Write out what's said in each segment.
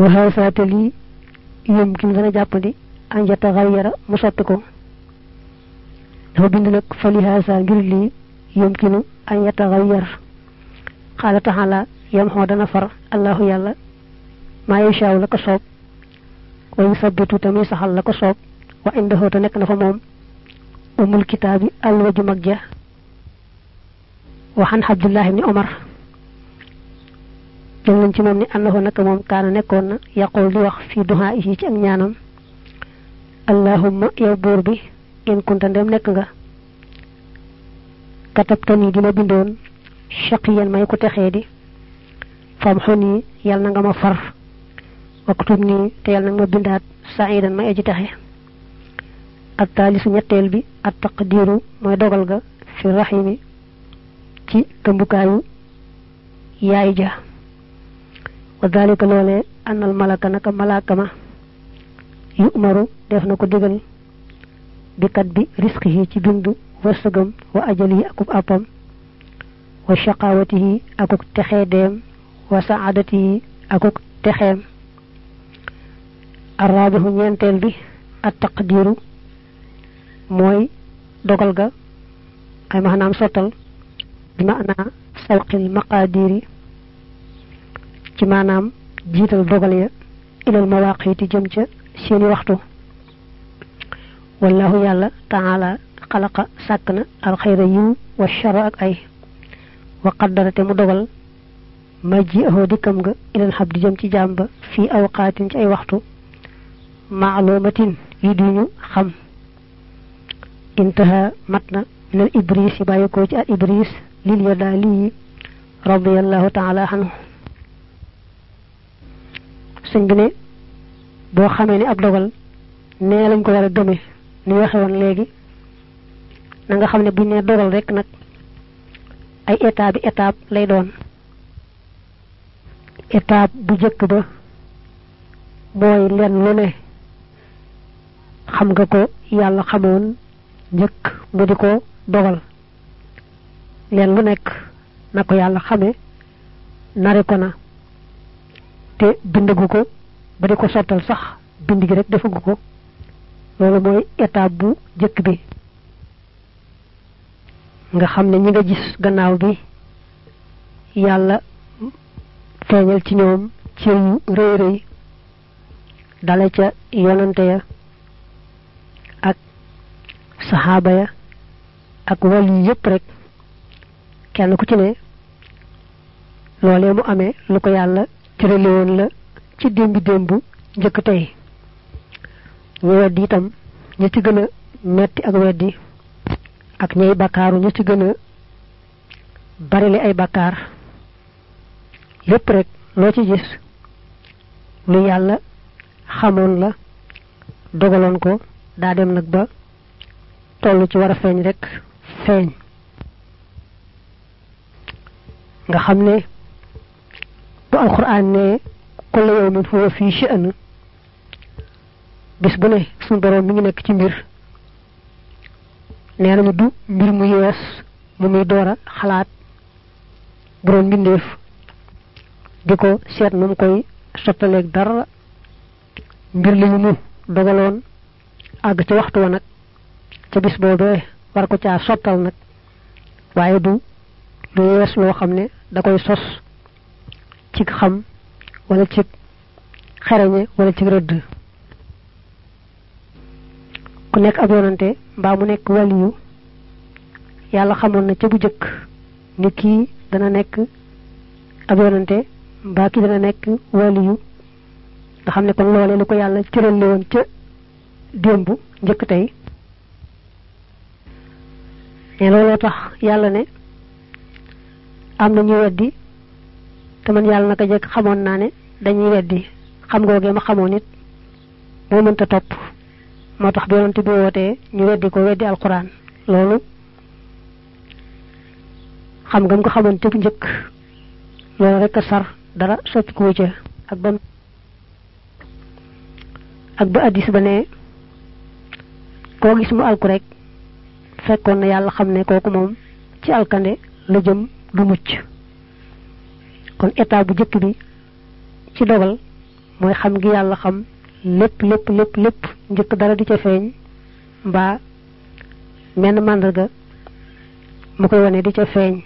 waxaasaate lii yumkin dana jàppandi an yataxayyara mu soppi ko dafa bind nag fa lihaasa ngir lii yumkinu an yataxayyar qaala taala yamxoo dana far allahu yàlla maa yashaaw la ko soob wa yusabbitu tamit saxal la ko soob wa indahu te nekk na fa moom umul kitaabi alwaju mag ja waxan abdullah ibni omar jël nañ ci moom ni annahu naka moom kaana nekkoon na yaqul di wax fii duhaa yi ci ak ñaanam allahumma yow buur bi in kunta ndem nekk nga katabtani di ma bindoon shaqiyan may ko texee di fam xuni yàlla na nga ma far waktub nii te yàlla na nga ma bindaat saidan may aji texe ak taalisu ñetteel bi at taqdiru mooy dogal ga fi rahimi ci tëmbukaayu yaay ja wa dalika loolee annal malaka naka malaaka ma yu umaru def na ko digal bi kat bi risqihi ci bindu wërsëgam wa ajalihi akub àppam wa shaqawatihi akuk texeedeem wa saadatihi akuk texeem arrabihu ñeenteel bi at taqdiru mooy dogal ga ay maanaam sottal bi maanaa sawqil maqadiri ci maanaam jiital dogal ya ilal mawaqiti jëm ca seeni waxtu wallahu yàlla taala xalaqa sàkk na alxayra yiw wa shara ak ay wa qaddara te mu dogal ma ji ahoo dikkam nga ilal xabdi jëm ci jaam ba fii awqaatin ci ay waxtu maalumatin yu duñu xam intaha mat na minal ibris yi bàyyi ko ci al ibris lil yadaali radiyallahu taala anhu sëñ bi ne boo xamee ni ab dogal nee lañ ko war a gëme ni waxe woon léegi na nga xam ne buñ nee dogal rek nag ay étape lay doon étape bu jëkk ba mooy lenn lu ne xam nga ko yàlla xamoon njëkk mu di ko dogal lenn lu nekk na ko yàlla xame nare ko na te bindagu ko ba di ko sottal sax bind gi rek defagu ko loolu mooy étape bu jëkk bi nga xam ne ñi nga gis gannaaw bi yàlla feeñal ci ñoom ci yu rëy rëy dale ca yonante ya ak saxaaba ya ak wàll yépp rek kenn ku ci ne loolee mu amee lu ko yàlla tërale woon la ci démb njëkk tey ñu weddi itam ña ci gën a metti ak weddi ak ñay bakkaaru ña ci gën a barile ay bakkaar lépp rek loo ci gis lu yàlla xamoon la dogaloon ko daa dem nag ba toll ci war a feeñ rek feeñ nga xam ne bu alquran ne kullu yawmin huwa fi sha'n bis bu ne suñu borom mi ngi nekk ci mbir nee nañu du mbir mu yees mu muy door a xalaat bu doon mbindeef di ko seet nu mu koy sottaleeg dara mbir li mu dogaloon àgg ca waxtu wa nag ca bis boobee war ko caa sottal nag waaye du lu yees loo xam ne da koy sos ci xam wala ci xereñe wala ci rëdd ku nekk ab yonante mbaa mu nekk waliyu yàlla xamoon na ca bu jëkk ni kii dana nekk ab yonante mbaa kii dana nekk waliyu nga xam ne kon loolee lu ko yàlla cërale woon ca démb njëkk tey ne looloo tax yàlla ne am na ñu weddi te man yàlla naka jëkk xamoon naa ne dañuy weddi xam googee ma xamoon it moo mënta topp moo tax bi yonante bi wootee ñu weddi ko weddi alquran loolu xam nga ko xamoon te bu njëkk loolu rek a sar dara soppi ko ca ak ba addis ba ne koo gis mu alku rek fekkoon na yàlla xam ne kooku moom ci alkande la jëm du mucc kon état bu jëkk bi ci dogal mooy xam gi yàlla xam lépp lépp lépp lépp njëkk dara di ca feeñ mbaa menn màndarga mu koy wane di ca feeñ.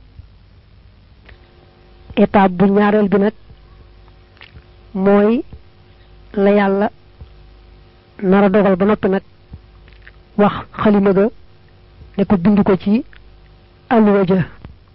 étape bu ñaareel bi nag mooy la yàlla nara dogal ba noppi nag wax xalima ga ne ko bind ko ci alluwa ja.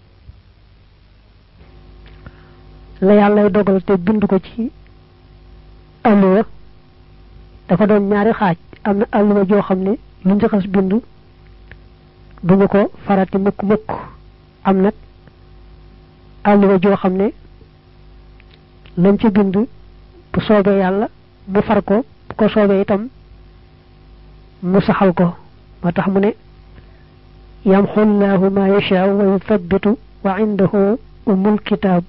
la yàllay dogal te bind ko ci alluwa dafa doon ñaari xaaj. am na alluwa joo xam ne lu njëxas bind duñu ko farati mukk mukk. am nag alluwa joo xam ne lañ ci bind bu soobee yàlla mu far ko bu ko soobee itam mu saxal ko. moo tax mu ne yamxu llaahu ma yashaa'u wa yuthabbitu wa indahu umul kitaab.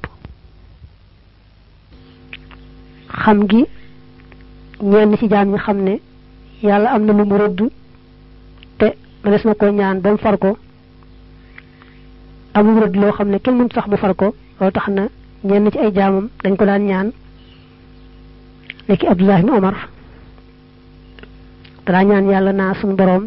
xam gi ñenn ci jaam ñi xam ne yàlla am na lu mu rëdd te mënees na ko ñaan ba mu far ko amul rëdd loo xam ne kenn mënut sax mu far ko loolu tax na ñenn ci ay jaamam dañ ko daan ñaan nekki Abdullah ibn Omar dara ñaan yàlla naa suñu boroom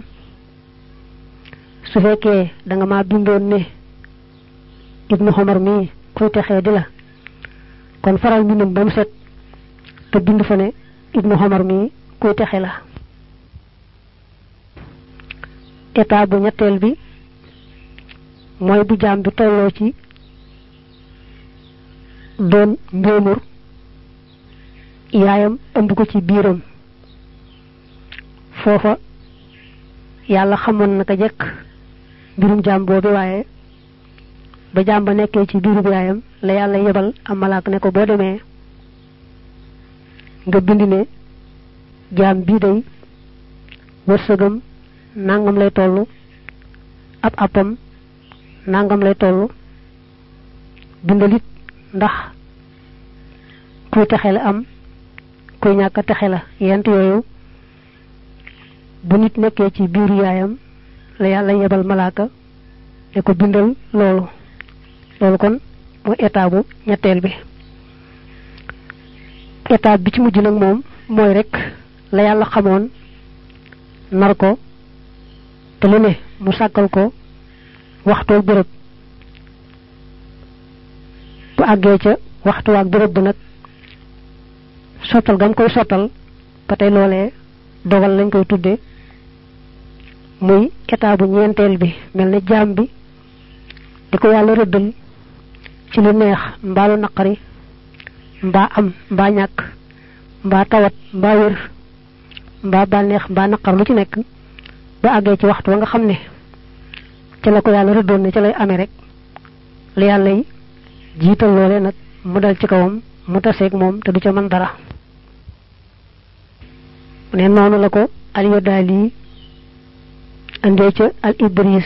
su fekkee da nga ma bindoon ne ibnu Omar mii kuy texee di la kon faral mbindam ba mu set te bind fa ne ibnu Omar mii kuy texe la. état bu ñetteel bi mooy bu jaam bi tolloo ci doon mbóomur yaayam ëmb ko ci biiram. foofa yàlla xamoon naka jekk mbirum jaam boobu waaye ba jaam ba nekkee ci biirub yaayam la yàlla yebal am malaak ne ko boo demee nga bind ne jaam bii day wërsëgam nangam lay tollu ab appam nangam lay tollu bindalit ndax kuy texe la am kuy ñàkk a texe la. yent yooyu bu nit nekkee ci biiru yaayam la yàlla yebal malaaka ne ko bindal loolu kon mooy état bu ñetteel bi. état bi ci mujj nag moom mooy rek la yàlla xamoon nar ko te lu ne mu sàkkal ko waxtoo bërëb bu àggee ca waxtu waak bërëb ba nag sottal gam koy sottal ba tey loolee dogal lañ koy tudde muy état bu ñeenteel bi. mel ne jaam bi di ko yàlla rëddal ci lu neex mbaa lu naqari mbaa am mbaa ñàkk mbaa tawat mbaa wér mbaa bànneex mbaa naqar lu ci nekk ba àggee ci waxtu wa nga xam ne ca la ko yàlla rëddoon ne ca lay amee rek la yàlla yi jiital loole nag mu dal ci kawam mu taseeg moom te du ca mën dara. ne noonu la ko al-Yadaali andee ca al-Ibris.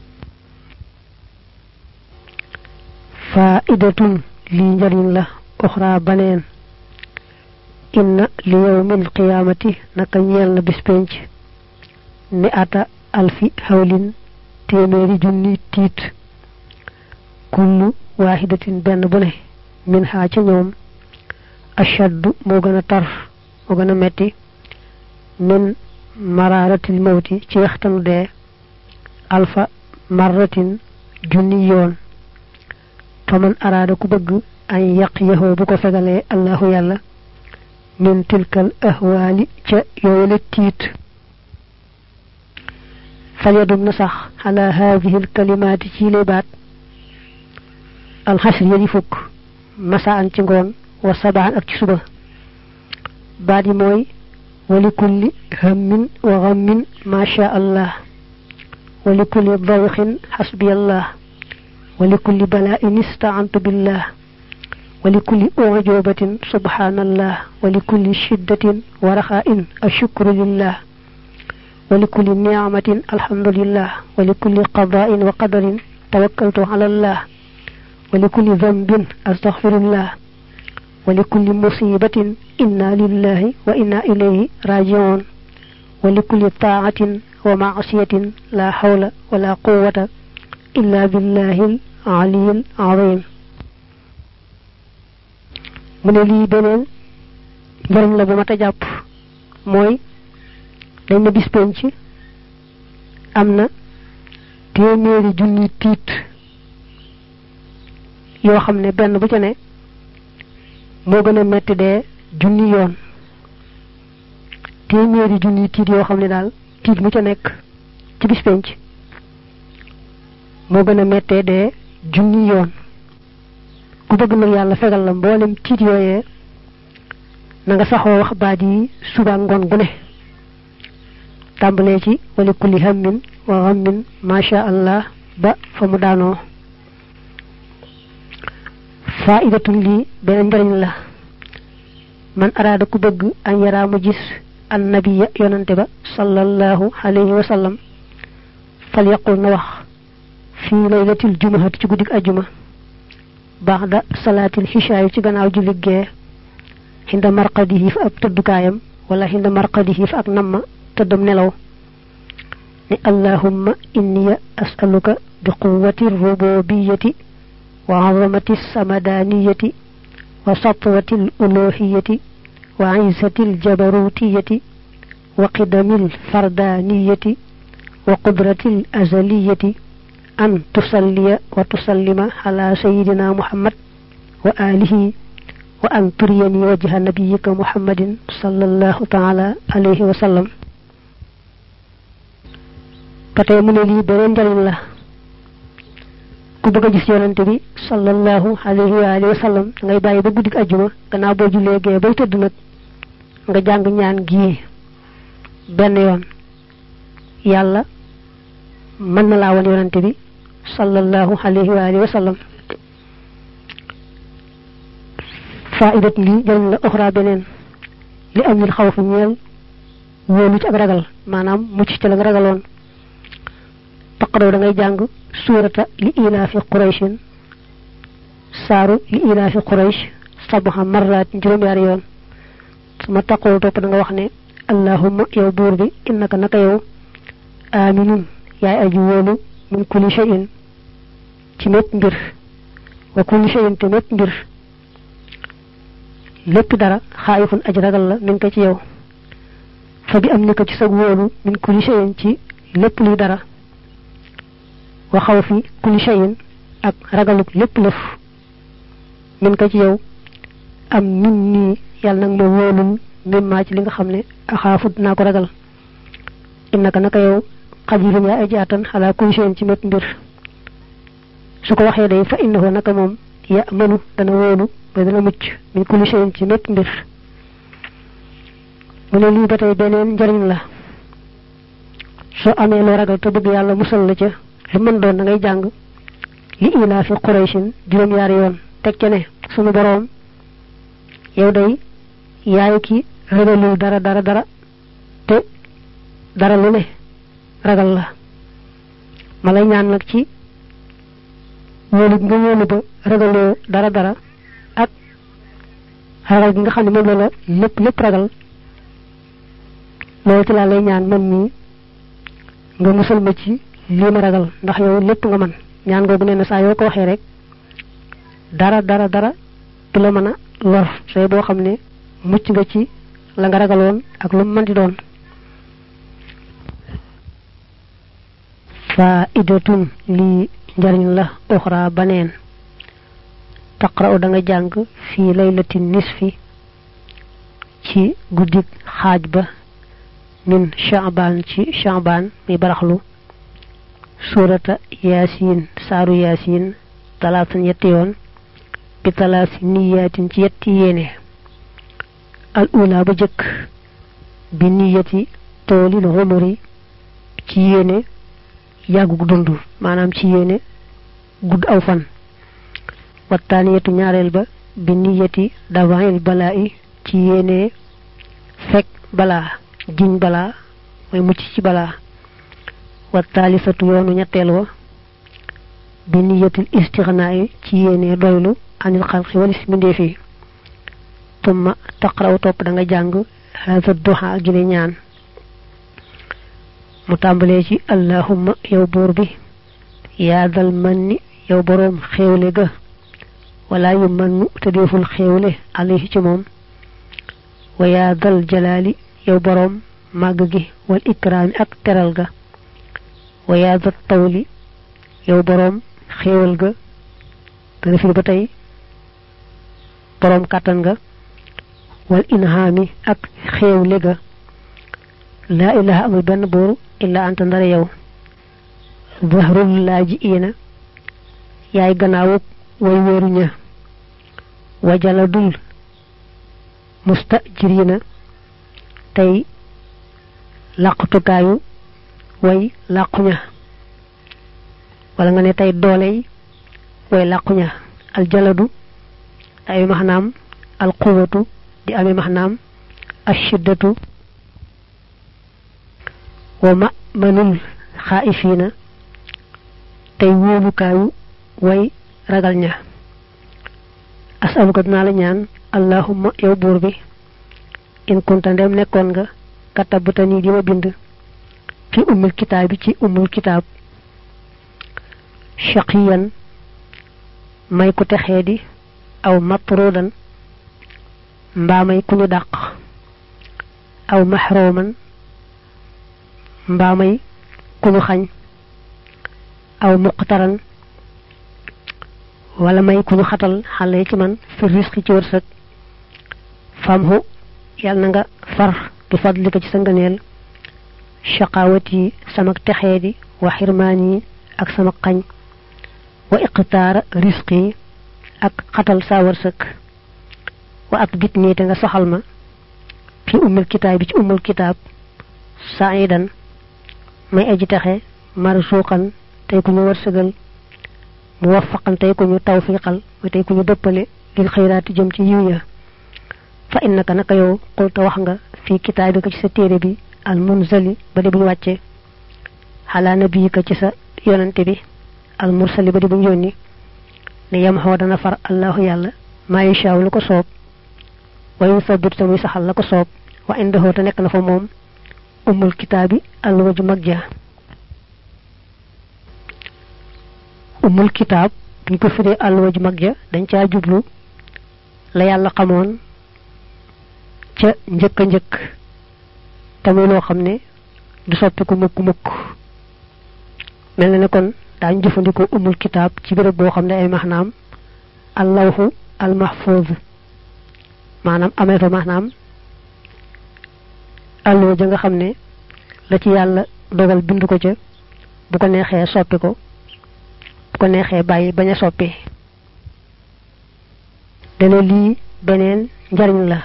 faidatun lii njariñ la uxra baneen inna li yawmil qiyaamati naka ñeel na bis penc ni ata alfi hawlin téeméeri junni tiit kullu waahidatin benn bu ne min haa ca ñoom ashaddu moo gën a tar moo gën a metti min maraaratil mawti ci waxtanu dee alfa marratin junni yoon faman araada ku bëgg ay yaq yaxoo bu ko fegalee allahu yàlla min tilkal ahwaali ca yooyale tiit falyadum na sax ala haadihi alkalimaati ci lay baat alxasri ya di fukk masaan ci ngoon wa sabaan ak ci suba baat yi mooy wali kulli hammin wa ghammin ma sha allah wali kulli dawxin xasbi allah wali kulli bala'in ista'antu billah wali kulli ujubatin subhanallah wali kulli shiddatin wa raxa'in ashukru lillah wali kulli ni'matin alhamdulillah wali kulli qada'in wa qadarin tawakkaltu ala allah wali kulli dhanbin astaghfirullah wali kulli musibatin inna lillahi wa inna ilayhi raji'un wali kulli ta'atin wa ma'siyatin la hawla wa la quwwata illa billahi al-aliyyil azim. mu ne lii beneen njariñ la bu mata jàpp mooy dañ na bis penc am na téeméeri junni tiit yoo xam ne benn bu ca ne moo gën a metti dee junni yoon téeméeri junni tiit yoo xam ne daal tiit mu ca nekk ci bis penc moo gën a mettee dee junni yoon ku bëgg nag yàlla fegal la mboolem tiit yooyee na nga saxoo wax baat yi suba ngoon gu ne tàmbalee ci wali kulli hammin wa ghammin masha Allah ba fa mu daanoo faidatun li beneen njariñ la man araada ku bëgg an yaraa mu gis an nabiyya yonante ba sallallahu alayhi wa sallam fal yaqul na wax fi laylatil jumu'ati ci guddik aljuma ba'da salatil hisha ci gannaaw julli gee hinda marqadihi fa ab tëddukaayam wala hinda marqadihi fa ak namma tëddam nelaw ni allahumma inni as'aluka bi quwwati rububiyyati wa 'azamati samadaniyyati wa satwati al-uluhiyyati wa 'izzati al-jabarutiyyati wa qidami al-fardaniyyati wa qudrati al-azaliyyati an tusalliya wa tusallima ala sayyidina Muhammad wa alihi wa an turiyani wajha nabiyyika Muhammadin sallallahu ta'ala alayhi wa sallam patay mu ne lii beneen njariñ la ku bëgg a gis yonante bi sallallahu alayhi wa alihi wa sallam ngay bàyyi ba guddik aljuma gannaaw boo jullee gee bay tëdd nag nga jàng ñaan gii benn yoon yàlla mën na laa wan yonante bi sallallahu alayhi wa alihi wa sallam faidat li njariñ la oxra beneen li amul xawf ñeel wóolu ci ak ragal maanaam mucc ci la nga ragaloon taqraw da ngay jàng surata li ilaafi qurayshin saaru li ilaafi quraysh sabha marrat juróom-ñaari yoon suma taqoo topp da nga wax ne allahumma yow buur bi innaka naka yow aminun yaay aju wóolu min kulli shay'in ci mépp mbir wa kulli shay'in te mépp mbir lépp dara xaayifun aj ragal la min ko ci yow fa bi am ni ko ci sag wóolu min kulli shay'in ci lépp luy dara wa xawfi kulli shay'in ak ragaluk lépp lëf min ko ci yow am min nii yàlla nag ma wóolul mimmaa ci li nga xam ne axaafu dinaa ko ragal innaka naka yow qadirun yaa aji attan ala kulli shay'in ci mépp mbir su ko waxee day fa innahu naka moom ya mënu dana wóolu ba dana mucc min kulli shay'in ci mépp mbir mu ne lii ba tey beneen njariñ la soo amee loo ragal te bëgg yàlla musal la ca lu mën doon da ngay jàng li ilaafi qurayshin juróom-ñaari yoon teg ca ne sunu boroom yow day yaay ki ragalul dara te dara lu ne ragal la ma lay ñaan nag ci wóolu nga wóolu ba ragaloo dara ak ragal gi nga xam ne moom la lépp ragal loolu ci laa lay ñaan man mii nga musal ma ci lii ma ragal ndax yow lépp nga man ñaan googu nee na saa yoo ko waxee rek dara du la mën a lor say boo xam ne mucc nga ci la nga ragaloon ak lu mu mën di doon faidatun lii njariñ la uxra baneen taqra'u da nga jàng fii laylatin nisfi ci guddik xaaj ba min sha'ban ci sha'ban mi baraxlu surata yasin saaru yasin talaatan yetti yoon bi talaasi niyatin ci yetti yéene al ula ba jëkk bi niyati toolil xumuri ci yéene yàggug dund maanaam ci yéene gudd aw fan wattaaniyatu ñaareel ba bi niyati dawail balaa'i ci yéene fekk balaa jiñ balaa mooy mucc ci balaa wattaalisatu yoonu ñetteel wa bi niyatil istixnaa'i ci yéene doylu anil xalqi walis mbindeef yi tumma taqraw topp da nga jàng haza duha gi ñaan mu tàmbalee ci allahumma yow buur bi yaa dal manni yow boroom xéewle ga wala yu mannu te deful xéewle alayhi ci moom wa ya dal jalali yow borom màgg gi wal ikraami ak teral ga wa ya dat tawli yow borom xéewal ga dana fi ba tey borom kàttan ga wal inhaami ak xéewle ga la ilaha amul benn buur illa anta ndara yow zahrul laajiina yaay gannaawuk way wéeru ña wajaladul mustajirina tey làqutukaayu way làqu ña wala nga ne tey dooley way làqu ña aljaladu ay maxnaam alquwatu di amee maxnaam ashiddatu wa ma'manul xaa'ifiina tey wóolukaayu way ragal ña asaluka dinaa la ñaan allahumma yow buur bi in kunta ndem nekkoon nga katabtani di ma bind fi ummul kitaab ci ummul kitaab shaqiyan may ku texee di aw matrudan mbaa may ku ñu dàq aw mahruman mbaa may ku ñu xañ aw muqtaran wala may ku ñu xatal xale ci man fi risqi ci wërsëg famhu yàlla na nga far bi fadlika ci sa ngëneel shaqawati samak texee di wa xirmaani ak sama xañ wa iqtaara risqi ak xatal saa wërsëg wa ak bit nii te nga saxal ma fi ummul kitaab bi ci ummul kitaab saidan may aji texe marsuqan tey ku ñu wërsëgal muwaffaqan tey ku ñu tawfiqal ma tey ku ñu dëppale lil xayraati jëm ci yiw ya fa innaka naka yow qulta wax nga fi kitaabika ci sa téere bi al munzali ba di buñ wàcce xalaa nabiyika ci sa yonante bi al mursali ba di buñ yónni ne yam xoo dana far allahu yàlla maa yashaaw lu ko soob wa yuthabbit te muy saxal la ko soob wa indahu te nekk na fa moom ummul kitaabi alluwa ju mag ja ummul kitaab buñ ko firee alluwa ju mag ja dañ caa jublu la yàlla xamoon ca njëkk a njëkk te muy loo xam ne du soppiku mukk mel na ne kon daañu jëfandikoo ummul kitaab ci béréb boo xam ne ay maxnaam allawhu al mahfuz maanaam amee fa maanaam alluwa ja nga xam ne la ci yàlla dogal bind ko ca bu ko neexee soppi ko bu ko neexee bàyyi bañ a soppi dana lii beneen njariñ la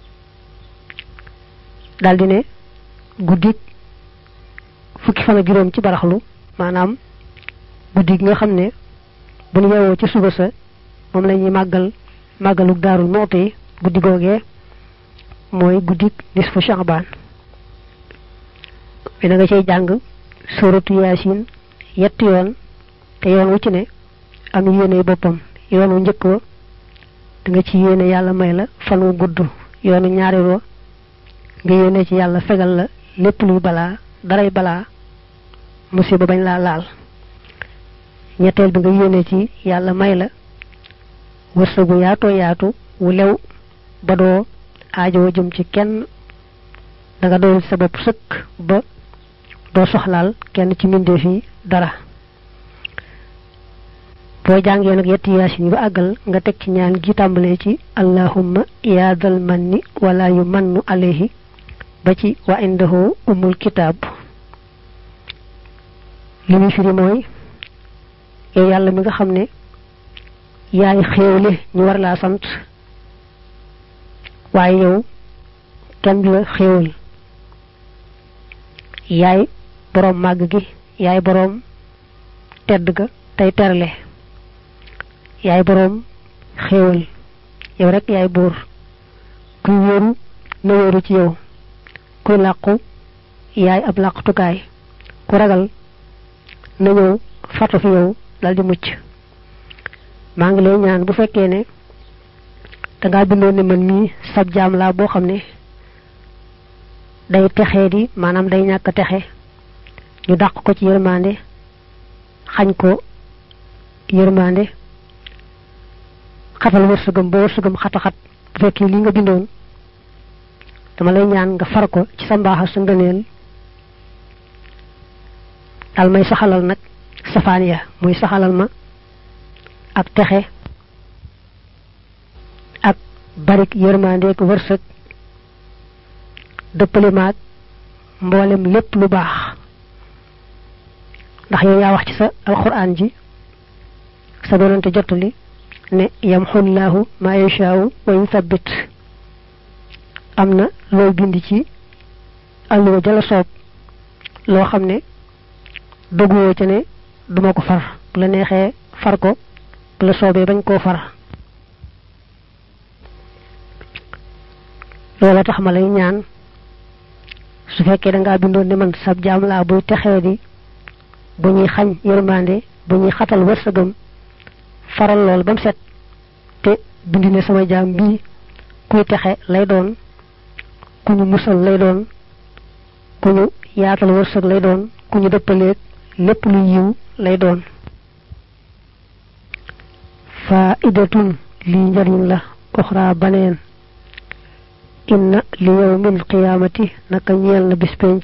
daldi ne guddik fukki fan ak juróom ci baraxlu maanaam guddi gi nga xam ne bu ñu yeewoo ci suba sa moom la ñuy màggalu daarul mooti guddi googee mooy guddik nisfu Sha'ban bi na nga cay jàng suratu yaasin yetti yoon te yoon wu ci ne am yéene boppam yoon wu njëkk wa da nga ci yéene yàlla may la fan wu gudd yoonu ñaareel wa nga yéene ci yàlla fegal la lépp luy balaa daray balaa musiba bañ laa laal ñetteel bi nga yéene ci yàlla may la wërsëgu yaatoo yaatu wu lew ba doo aajoo jëm ci kenn da nga doyal sa bopp sëkk ba doo soxlaal kenn ci mbindeef yi dara boo jàngee nag yetti yaasin yi ba àggal nga teg ci ñaan gi tàmbalee ci allahumma yaa dal manni wala yu mannu alayhi ba ci wa indahu ummul kitaab li muy firi mooy yow yàlla mi nga xam ne yaay xéewle ñu war laa sant waaye yow kenn du la xéewal yaay boroom màgg gi yaay boroom tedd ga tey terle yaay boroom xéewal yow rek yaay buur kuy wóoru na wóoru ci yow kuy làqu yaay ab làqutukaay ku ragal na ñëw fatu fi yow dal di mucc maa ngi lay ñaan bu fekkee ne dangaa bindoon ne man mii sab jaam laa boo xam ne day texee di maanaam day ñàkk texe ñu dàq ko ci yërmande xañ ko yërmande xatal wërsëgam ba wërsëgam xataxat bu fekkee li nga bindoon dama lay ñaan nga far ko ci sa mbaax sa ngëneel dal may saxalal nag safaan ya muy saxalal ma ak texe ak barik yërmande ko wërsëg dëppale maag mboolem lépp lu baax ndax yow yaa wax ci sa alquran ji sa doonante jottali ne yamxullahu ma yashaa'u wa yuthabbit am na loo bind ci alluwa jala soob loo xam ne doguwoo ca ne duma ko far bu la neexee far ko bu la soobee bañ koo far loola tax ma lay ñaan su fekkee da ngaa bindoon ne man sab jaam laa buy texee di bu ñuy xañ yërmande bu ñuy xatal wërsëgam faral lool ba mu set te bind ne sama jaam bii kuy texe lay doon ku ñu musal lay doon ku ñu yaatal wërsëg lay doon ku ñu dëppaleeg lépp lu yiw lay doon faidatun lii njariñ la uxra baneen inna li yawmil qiyaamati naka ñeel na bis penc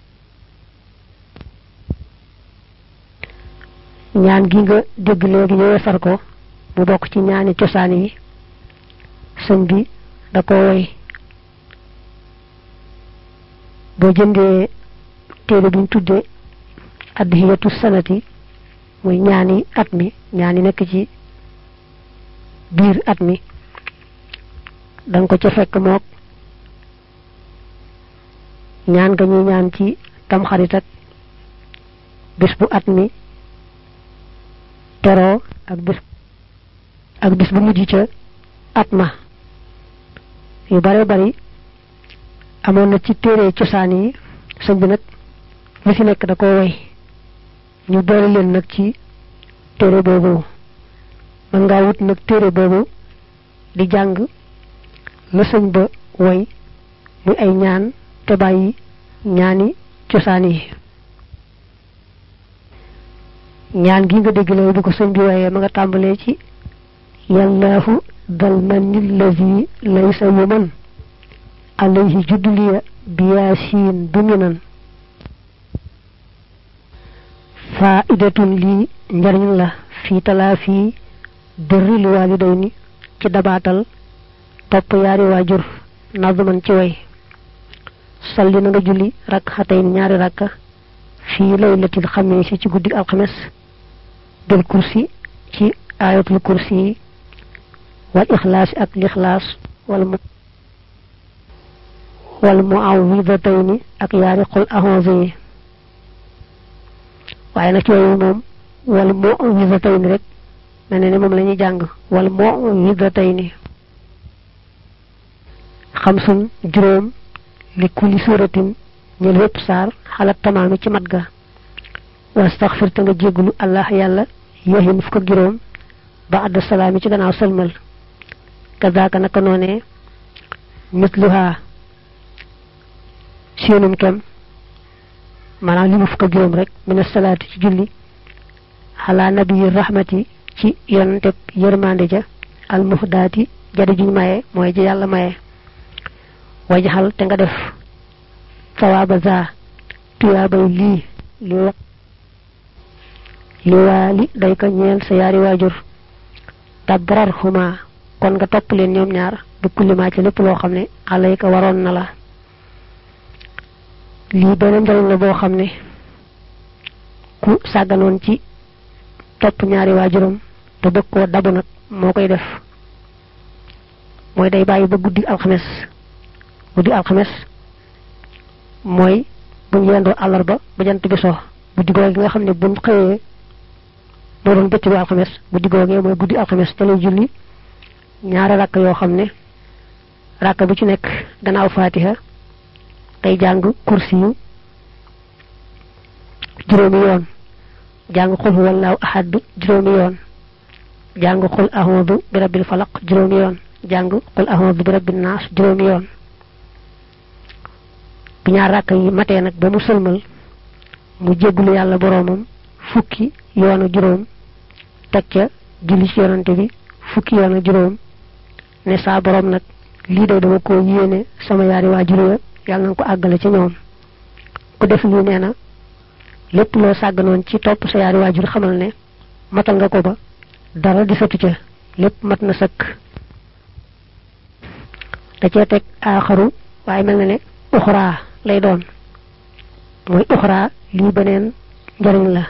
ñaan gi nga dégg léegi ñu weesar ko mu bokk ci ñaani cosaan yi sëñ bi da ko woy boo jëndee téere buñ tudde adhiyatu sanati muy ñaani at mi ñaani nekk ci biir at mi danga ko ca fekk mook ñaan nga ñuy ñaan ci tamxarit ak bis bu at mi teroo ak bis bu mujj ca at ma yu bare bari amoon na ci téere cosaan yi sëñ bi nag li ci nekk da ko woy ñu boole leen nag ci téere boobu man ngaa wut nag téere boobu di jàng la sëñ ba woy muy ay ñaan te bàyyi ñaani cosaan yi ñaan gi nga dégg la bu ko sëñ bi waaye ma nga tàmbalee ci yallaahu dal manni lazi laysa yuman alayhi judliya biyaasiin duminan faidatun lii njariñ la fii talaafi birril walidayni ci dabaatal topp yaari waajur nazman ci way salli na nga julli rakxatayn ñaari rakka fii laylatil xamiisi ci guddi alxames bil kursi ci ayatul kursi wal ixlaas ak lixlaas wal muawwidatayni ak yaari qul a'uuzu yi waaye nag ci yooyu moom wal muawwidatayni rek mel ne moom la ñuy jàng wal muawwidatayni xamsun juróom li kulli suratin ñel wépp saar xalaat tamaami ci mat ga wastaxfir te nga jéggulu allah yàlla yoxin fukk ak juróom ba'da salaami ci gannaaw sëlmal kazaaka naka noonee misluha seenum kem maanaam li mu fukk ak juróom rek mina salaati ci julli xalaa nabi rahmati ci yonante yërmande ja al muhdaati jadi juñ maye mooy ji yàlla maye wajaxal te nga def sawaaba za tuyaabay lii liwaali day ko ñeel sa yaari waajur tabrar huma kon nga topp leen ñoom ñaar bu kullimaa ci lépp loo xam ne alayka waroon na la lii beneen njariñ la boo xam ne ku sàgganoon ci topp ñaari waajuram te bëgg koo dabu nag moo koy def mooy day bàyyi ba guddi alxames mooy buñ yendoo àllarba ba jant bi so guddi googu gi nga xam ne buñ xëyee moo doon bëccëgu alxames guddi googee mooy guddi alxames te lay julli ñaari rakk yoo xam ne rakk bu ci nekk gannaaw faatiha tey jàng kursi yu juróomi yoon jàng xul huwallaahu ahad juróomi yoon jàng xul a'uudu bi rabbil falaq juróomi yoon jàng xul a'uudu bi rabbin naas juróomi yoon bu ñaar rakk yi matee nag ba mu sëlmal mu jéggulu yàlla boroomam fukki yoon ak juróom teg ca julli ci yonante bi fukki yoon ak juróom ne saa boroom nag lii day dama ko yéene sama yaari waajur ya yàlla na ko àggale ci ñoom ku def lii nee na lépp loo sàgganoon ci topp sa yaari waajur xamal ne matal nga ko ba dara di satu ca lépp mat na sëkk da cee teg aaxaru waaye mel na ne uxraa lay doon mooy uxraa lii beneen njariñ la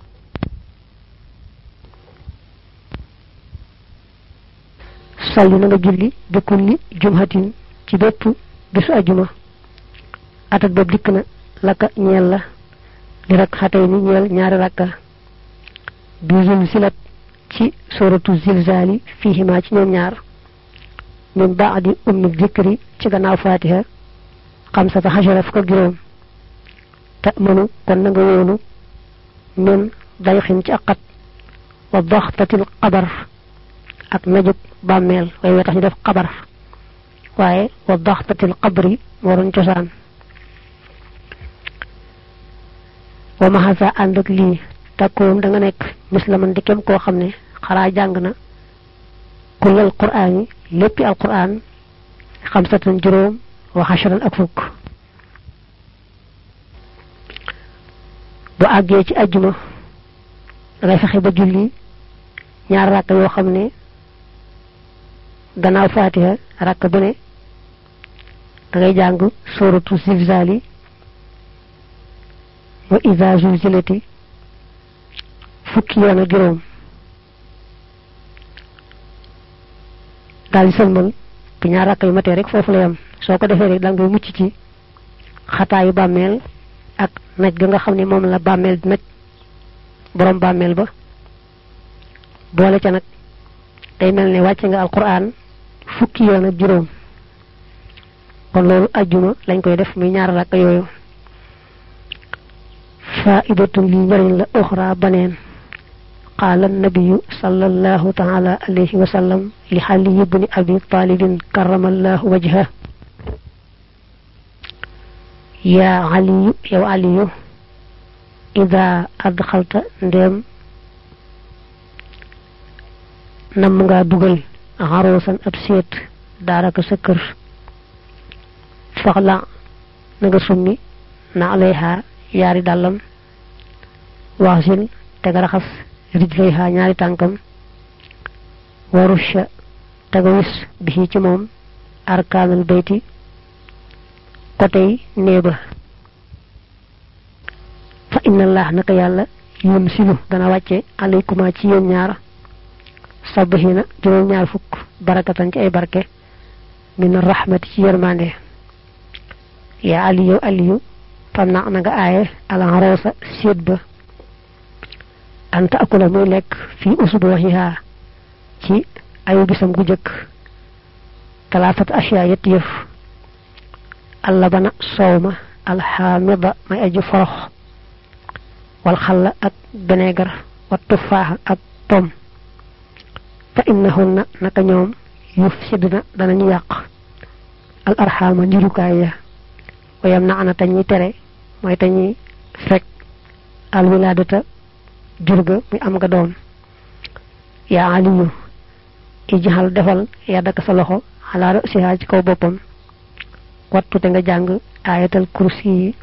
salli na nga julli bi kulli jumhatin ci bépp bisu ajuma atat boobu dikk na laka ñeel la li rak xatay ni ñeel ñaari rakka bi zulzilat ci suratu zilzali fiihima ci ñoom ñaar min baadi ummi zikri ci gannaaw fatiha xamsata xashara fukk ak juróom te mënu kon na nga wóolu min dayxin ci aqat wa daxtatil qabar ak najub bàmmeel way tax ñu def qabar waaye wa daxtatil qabri moo doon cosaan wa mahasa ànd ak lii takkoon da nga nekk mislaman di kem koo xam ne xaraa jàng na kullal quraan yi léppi al quraan xamsatan juróom wa xasharan ak fukk bu àggee ci ajjuma da ngay fexe ba julli ñaar rakk yoo xam ne gannaaw fatiha rakk bu ne da ngay jàng suratu zilzali wa iza zulzilati fukki yoon ak juróom daal di sëlmal bu ñaar rakk yu matee rek foofu la yam soo ko defee rek da ngay mucc ci xataayu bàmmeel ak naj ga nga xam ne moom la bàmmeel di naj borom bàmmeel ba boole ca nag day mel ne wàcce nga alquran fukki yoon ak juróom kon loolu ajjuma lañ koy def muy ñaar rakk yooyu faidatun li njariñ la uxra baneen qaala nabiyu sallallahu taala alayhi wa sallam li xali ibni abi talibin karamallahu wajha yaa aliyu yow aliyu ida adxalta ndéem nam nga dugal xaroosan ab seet daaraka sa kër faxla na nga summi na alayha yaari dàllam waxsil te nga raxas rijlayha ñaari tànkam warusha te nga wis bi ci moom arkaanal bayti kotey néeba fa inna allah naka yàlla yun silu dana wàcce alaykuma ci yéen ñaar sabbahina juróom ñaar fukk barakatan ci ay barke min rahmati ci yërmande yaa aliyu aliyu fam na nga aaye alanroosa séet ba anta akula muy lekk fii usbuhiha ci ayu bisam gu jëkk talaafat asyaa yetti yëf allabana soow ma alxaamida may aji forox wal xalla ak benegar wa tufaaxa ak pom fa innahunna naka ñoom yufsidna danañu yàq al arxaama njurukaay ya wayam na ana tañuy tere mooy tañuy fekk al wilaadata jurga muy am nga doom yaa aliyu ijxal defal yaddaka sa loxo xalaa rasiha ci kaw boppam wattu te nga jàng ayatal kursi yi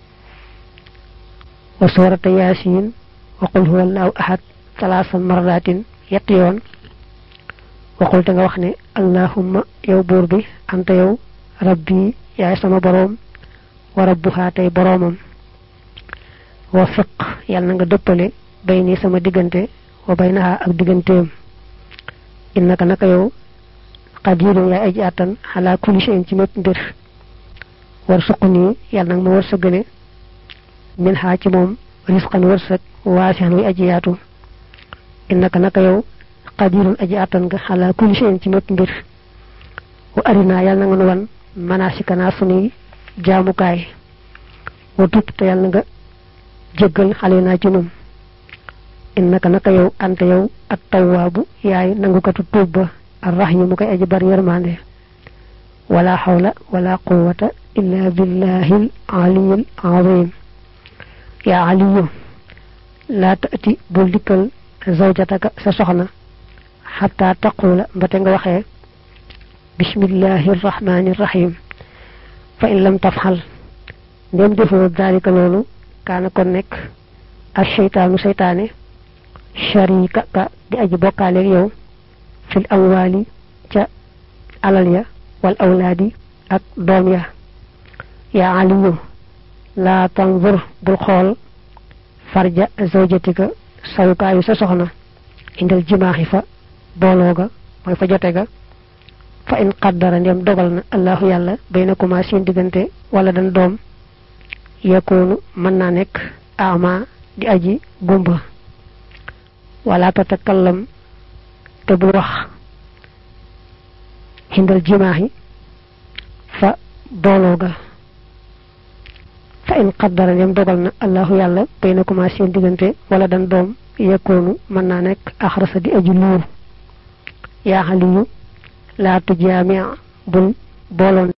wa suurata yaasiin wa qul huwa allahu ahad salaasa marratin yetti yoon waxul te nga wax ne allahumma yow buur bi anta yow rabbi yaay sama boroom wa rabbuha tey boroomam wa fiq yàlla na nga dëppale bay nii sama diggante wa baynaha ak digganteem innaka naka yow qadirun yaay aji àttan ala kulli shay'in ci mépp mbir war suq nii yàlla nag ma war sa gëne min xaa ci moom risqan wërsëg waasihan wi aji yaatu innaka naka yow qadirun aji àttan nga ala kulli shay'in ci mépp mbir wa arina yàlla na nga nu wan manasikana sunuy jaamukaay wa tub te yàlla nga jéggal xale naa ci nun innaka naka yow ante yow at tawwaabu yaay nangukatu tuub ba arrahim mu koy aji bari yërmande wala hawla wala quwwata illa billahil aliyyil azim ya aliyu la taati bul dikkal zawjataka sa soxna hatta taqula mbate nga waxee bismillahir rahmanir rahim fa in lam tafhal ndem defo dalika lolu kana kon nek ash-shaytanu shaytané sharika ka di aji bokale yow fil amwali ca alal ya wal awladi ak doom ya ya aliyu la tanzur bul xol farja zawjatika sawkaayu sa soxna indal jimaahi fa bologa moy fa jote ga fa in qaddara ndem dogal na allahu yalla baynakuma seen digante wala dan doom yakunu man na nek ama di aji gumba wala tatakallam te bul wax indal jimaahi fa bologa fa in qaddara ndem dogal na allahu yalla baynakuma seen digante wala dan doom yakunu man na nek akhrasa di aji nur ya haliyu la tujami' bul bolon